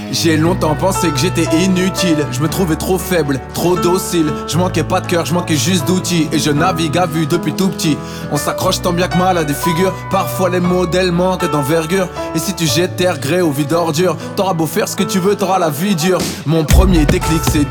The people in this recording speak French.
J'ai longtemps pensé que j'étais inutile. Je me trouvais trop faible, trop docile. Je manquais pas de cœur, je manquais juste d'outils. Et je navigue à vue depuis tout petit. On s'accroche tant bien que mal à des figures. Parfois les modèles manquent d'envergure. Et si tu jettes tes regrets au vide ordure, t'auras beau faire ce que tu veux, t'auras la vie dure. Mon premier déclic c'est